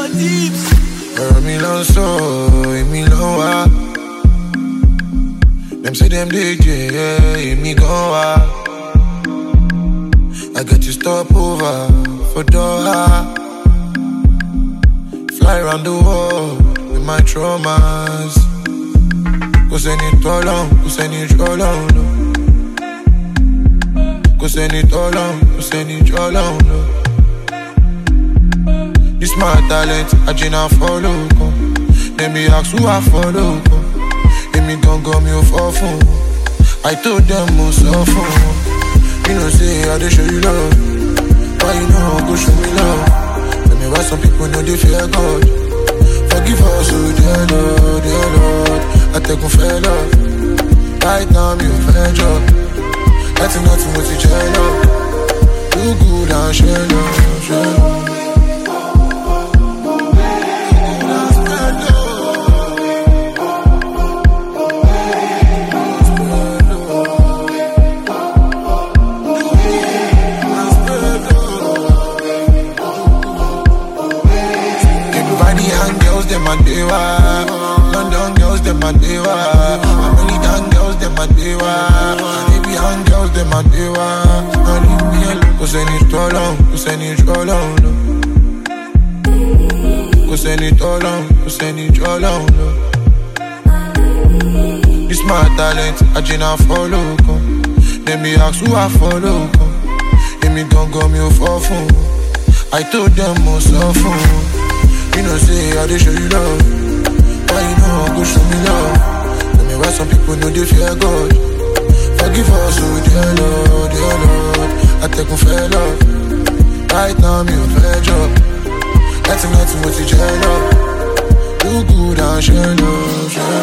Me long so, me long wa. Them say them DJ, yeah, me gon' wa. I got to stop over for Doha. Fly around the world with my traumas. Go send it all on, go send it all on. Go send it all on, go send it all on. This my talent, I just follow. Let me ask who I follow. Let me gon' go me for phone. I told them most often. You know say I dey show you love. Why you know go show me love? Tell me why some people know they fear God. Forgive us, oh dear Lord. I take one fair love. Right now me a fair job. Nothing what you tell love. Do good and share love, share love. Them a dewa, London girls them a dewa, American girls them a dewa, Arabian girls them a dewa. And leave me alone, go send it all on, go send it all on. Go send it all on, go send it all on. This my talent, I just follow. Let me ask who I follow. Let me gon' go me for phone. I told them most often. You know say I dey show you love. Why you know go show me love? Tell me why some people know they fear God. Forgive us, oh dear Lord. I take one fair love. Right now me a fair job. Nothing what you tell love. Do good and share love, share love.